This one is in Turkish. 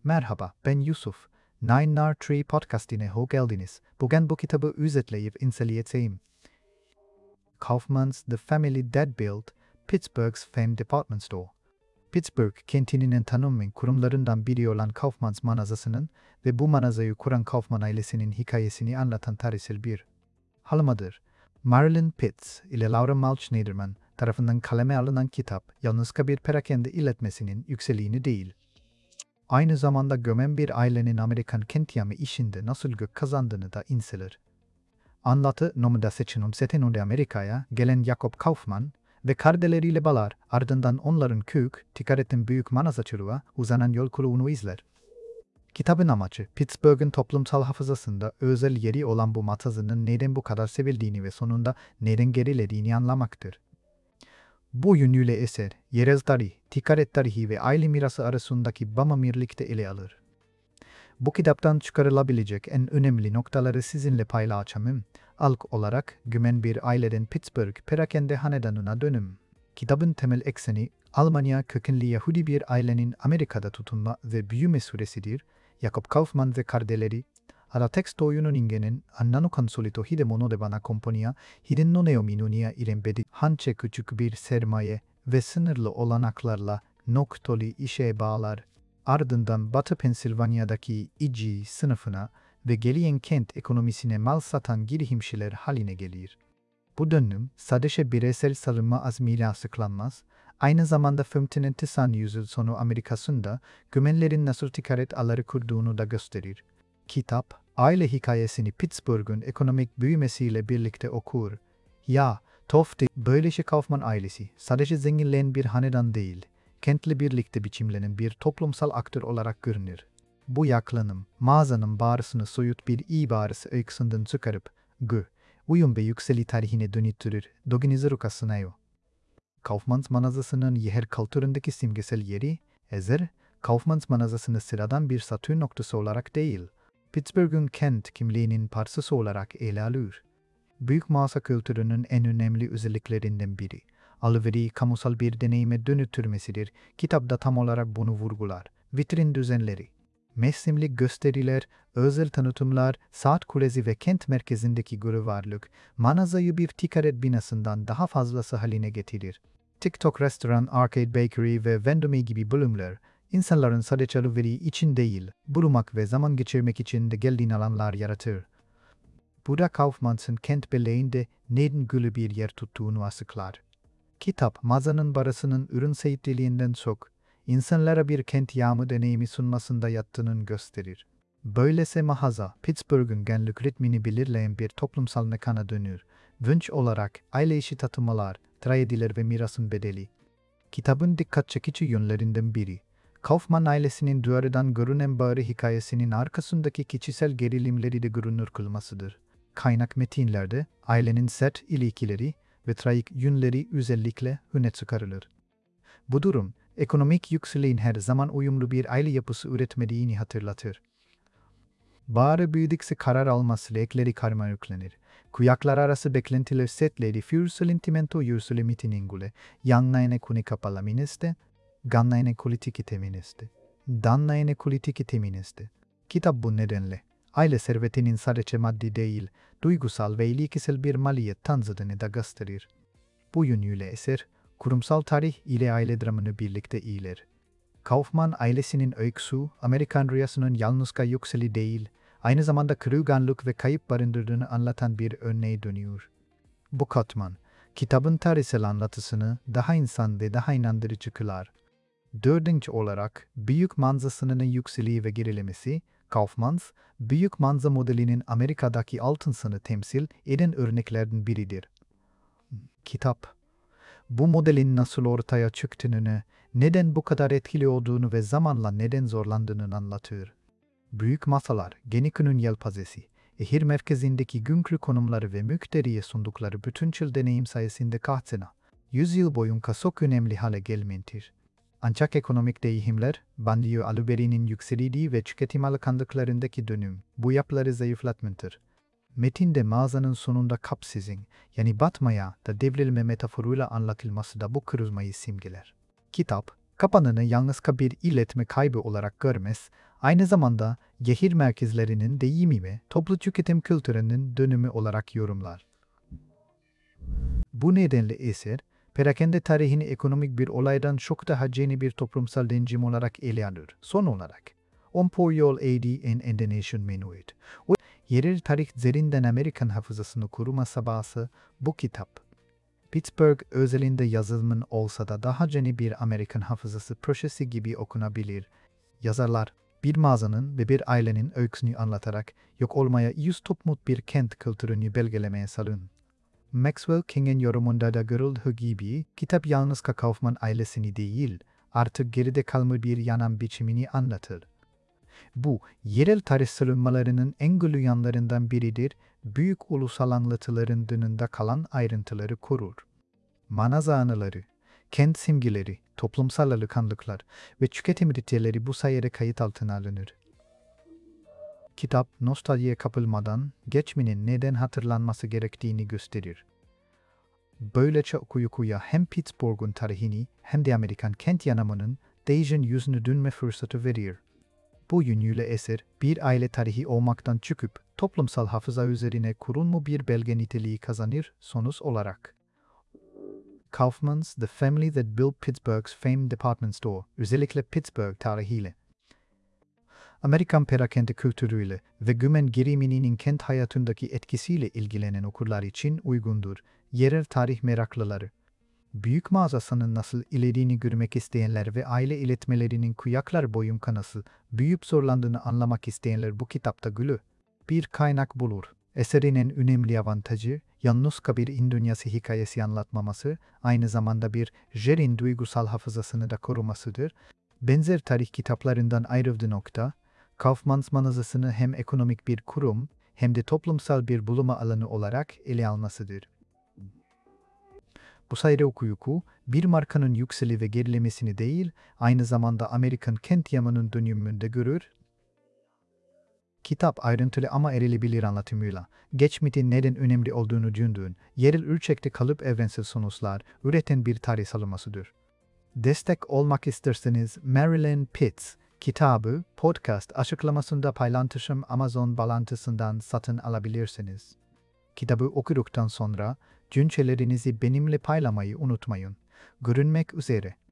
Merhaba, ben Yusuf. Nine Nar Tree podcastine hoş geldiniz. Bugün bu kitabı özetleyip inceleyeceğim. Kaufman's The Family That Built Pittsburgh's Famed Department Store. Pittsburgh kentinin tanınmış kurumlarından biri olan Kaufman's mağazasının ve bu mağazayı kuran Kaufman ailesinin hikayesini anlatan tarihsel bir halamadır. Marilyn Pitts ile Laura Mulch Schneiderman tarafından kaleme alınan kitap, yalnızca bir perakende işletmesinin yükseliğini değil, aynı zamanda gömen bir ailenin Amerikan kent yağma işinde nasıl gök kazandığını da inceler. Anlatı, nomada seçeninde Amerika'ya gelen Jacob Kaufman ve kardeleriyle balar, ardından onların ticaretin büyük mağazacılığa uzanan yolculuğunu izler. Kitabın amacı, Pittsburgh'ın toplumsal hafızasında özel yeri olan bu mağazanın neden bu kadar sevildiğini ve sonunda neden gerilediğini anlamaktır. Bu yönüyle eser, yerel tarih, ticaret tarihi ve aile mirası arasındaki bağımı birlikte ele alır. Bu kitaptan çıkarılabilecek en önemli noktaları sizinle paylaşacağım. İlk olarak, güven bir aileden Pittsburgh perakende hanedanına dönüm. Kitabın temel ekseni, Almanya kökenli Yahudi bir ailenin Amerika'da tutunma ve büyüme süresidir. Jacob Kaufman ve kardeleri, alla texto yunningen hanno consulito hidemono de bana kompanya, hidenno neominunia irembedi hançe küçük bir sermaye ve sınırlı olanaklarla noktalı işe bağlar. Ardından Batı Pensilvanya'daki İci sınıfına ve geleyen kent ekonomisine mal satan girişimciler haline gelir. Bu dönüm sadece bireysel savunma azmiyle açıklanmaz, aynı zamanda 19. yüzyıl sonu Amerika'sında güvenlerin nasıl ticaret ağları kurduğunu da gösterir. Kitap, aile hikayesini Pittsburgh'un ekonomik büyümesiyle birlikte okur. Ya, tuhafti, böylece Kaufman ailesi sadece zenginleyen bir hanedan değil, kentle birlikte biçimlenen bir toplumsal aktör olarak görünür. Bu yaklanım, mağazanın bağrısını soyut bir ibaresi öyküsünden çıkarıp, uyum ve yükseli tarihine dönüttürür, doginize rukasınayo. Kaufman's mağazasının yer kültüründeki simgesel yeri, Kaufman's mağazasını sıradan bir satış noktası olarak değil, Pittsburgh'un kent kimliğinin parçası olarak ele alır. Büyük mağaza kültürünün en önemli özelliklerinden biri, alışverişi kamusal bir deneyime dönüttürmesidir. Kitapta tam olarak bunu vurgular. Vitrin düzenleri, mevsimlik gösteriler, özel tanıtımlar, saat kulesi ve kent merkezindeki varlık, mağazayı bir ticaret binasından daha fazlası haline getirir. TikTok restoran, arcade bakery ve vendome gibi bölümler, insanların sadece alışveriş için değil, bulunmak ve zaman geçirmek için de geldiğin alanlar yaratır. Bu da Kaufman'sın kent belleğinde neden gülü bir yer tuttuğunu açıklar. Kitap, mağazanın parasının ürün sahipteliğinden çok, insanlara bir kent yağma deneyimi sunmasında yattığını gösterir. Böylese mağaza, Pittsburgh'un genlik ritmini belirleyen bir toplumsal mekana dönür. Vinç olarak aile işi tatmalar, trajediler ve mirasın bedeli. Kitabın dikkat çekici yönlerinden biri, Kaufman ailesinin dışarıdan görünen bari hikayesinin arkasındaki kişisel gerilimleri de görünür kılmasıdır. Kaynak metinlerde ailenin sert ilişkileri ve trajik yönleri özellikle öne çıkarılır. Bu durum, ekonomik yükseliğin her zaman uyumlu bir aile yapısı üretmediğini hatırlatır. Bari büyüdükçe karar alma süreçleri karmaşıklanır. Kuyaklar arası beklentiler setleri fürselentimento yürüsülemitinin yanlayene kuni kapalamineste, ganlayene politiki temineste, danlayene politiki temineste. Kitap bu nedenle, aile servetinin sadece maddi değil, duygusal ve ilişkisel bir maliyet tanıdığını da gösterir. Bu yönüyle eser, kurumsal tarih ile aile dramını birlikte iler. Kaufman ailesinin öyküsü, Amerikan rüyasının yalnızca yükseli değil, aynı zamanda kırılganlık ve kayıp barındırdığını anlatan bir örneğe dönüyor. Bu katman, kitabın tarihsel anlatısını daha insan ve daha inandırıcı kılar. Dördüncü olarak, büyük mağazasının yükseliği ve gerilemesi, Kaufman's, büyük mağaza modelinin Amerika'daki altınsını temsil eden örneklerden biridir. Kitap, bu modelin nasıl ortaya çıktığını, neden bu kadar etkili olduğunu ve zamanla neden zorlandığını anlatır. Büyük masalar, geniş yelpazesi, şehir merkezindeki günkü konumları ve müşteriye sundukları bütüncül deneyim sayesinde kaçına, 100 yıl boyunca çok önemli hale gelmektedir. Ancak ekonomik değişimler, banliyö alışverişinin yükseldiği ve tüketim alışkanlıklarındaki dönüm, bu yapıları zayıflatmıştır. Metinde mağazanın sonunda kapsizin, yani batmaya da devrilme metaforuyla anlatılması da bu kırılmayı simgeler. Kitap, kapanını yalnızca bir iletme kaybı olarak görmez, Aynı zamanda şehir merkezlerinin değişimi ve toplu tüketim kültürünün dönümü olarak yorumlar. Bu nedenle eser, perakende tarihini ekonomik bir olaydan çok daha yeni bir toplumsal deneyim olarak ele alır. Son olarak, Emporio AD and the Nation Menuet. O yerel tarih üzerinden Amerikan hafızasını kurma çabası bu kitap. Pittsburgh özelinde yazılımın olsa da daha yeni bir Amerikan hafızası projesi gibi okunabilir. Yazarlar, bir mağazanın ve bir ailenin öyküsünü anlatarak yok olmaya yüz tutmuş bir kent kültürünü belgelemeye salın. Maxwell King'in yorumunda da görüldüğü gibi, kitap yalnız Kaufman ailesini değil, artık geride kalmış bir yaşam biçimini anlatır. Bu, yerel tarih sıralamalarının en güçlü yanlarından biridir, büyük ulusal anlatıların dönünde kalan ayrıntıları korur. Manaza anıları, kent simgeleri, toplumsal alışkanlıklar ve tüketim ritüelleri bu sayede kayıt altına alınır. Kitap, nostaljiye kapılmadan geçmişin neden hatırlanması gerektiğini gösterir. Böylece okuyucuya hem Pittsburgh'un tarihini hem de Amerikan kent yaşamının değişen yüzünü dönme fırsatı verir. Bu yönüyle eser, bir aile tarihi olmaktan çıkıp toplumsal hafıza üzerine kurulmuş bir belge niteliği kazanır sonuç olarak. Kaufman's The Family That Built Pittsburgh's Famed Department Store, özellikle Pittsburgh tarihiyle, Amerikan perakende kültürüyle ve güven geriminin kent hayatındaki etkisiyle ilgilenen okurlar için uygundur. Yerel tarih meraklıları, büyük mağazasının nasıl ileride görmek isteyenler ve aile iletmelerinin kuyaklar boyunca nasıl büyüyüp zorlandığını anlamak isteyenler bu kitapta gülü bir kaynak bulur. Eserin en önemli avantajı, yalnızca bir in dünyası hikayesi anlatmaması, aynı zamanda bir jerin duygusal hafızasını da korumasıdır. Benzer tarih kitaplarından ayrıldığı nokta, Kaufman's mağazasını hem ekonomik bir kurum hem de toplumsal bir bulunma alanı olarak ele almasıdır. Bu sayede okuyucu, bir markanın yükseli ve gerilemesini değil, aynı zamanda Amerikan kent yaşamının dönümünde görür. Kitap ayrıntılı ama erilebilir anlatımıyla, geçmişin neden önemli olduğunu düşündüğün, yerel ölçekte kalıp evrensel sonuçlar üreten bir tarih savunmasıdır. Destek olmak isterseniz Marilyn Pitts kitabı podcast açıklamasında paylaştığım Amazon bağlantısından satın alabilirsiniz. Kitabı okuduktan sonra düşüncelerinizi benimle paylaşmayı unutmayın. Görünmek üzere.